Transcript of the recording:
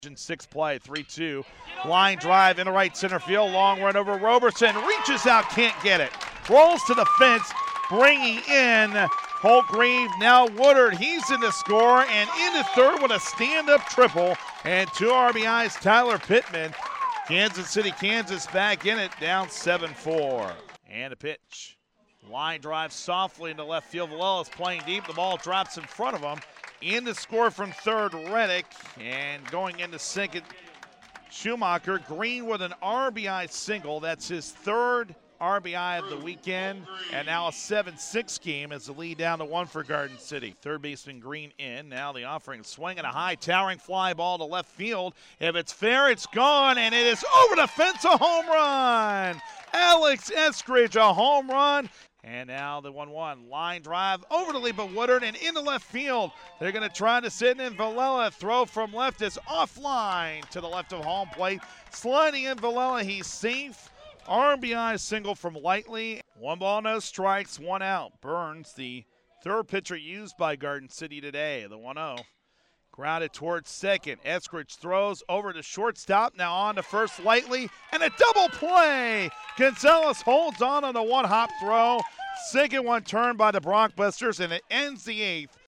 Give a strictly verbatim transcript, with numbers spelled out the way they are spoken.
Six play, three two. Line drive into right center field. Long run over Roberson. Reaches out, can't get it. Rolls to the fence, bringing in Holtgreave. Now Woodard, he's in the score and into third with a stand-up triple. And two R B Is, Tyler Pittman. Kansas City, Kansas back in it, down seven four. And a pitch. Line drive softly into left field. Villella is playing deep. The ball drops in front of him. In to score from third, Reddick. And going into second, Schumacher. Green with an R B I single. That's his third R B I of the weekend. And now a seven six game as the lead down to one for Garden City. Third baseman Green in. Now the offering swing and a high towering fly ball to left field. If it's fair, it's gone. And it is over the fence, a home run. Alex Eskridge, a home run. And now the one one. Line drive over to Leba Woodard and into left field. They're going to try to sit in. Villella throw from left is offline to the left of home plate. Sliding in Villella, he's safe. R B I single from Lightly. One ball, no strikes, one out. Burns, the third pitcher used by Garden City today, the one oh. Grounded towards second. Eskridge throws over to shortstop. Now on to first, Lightly, and a double play. Gonzalez holds on on a one-hop throw. Second one turned by the Bronxbusters, and it ends the eighth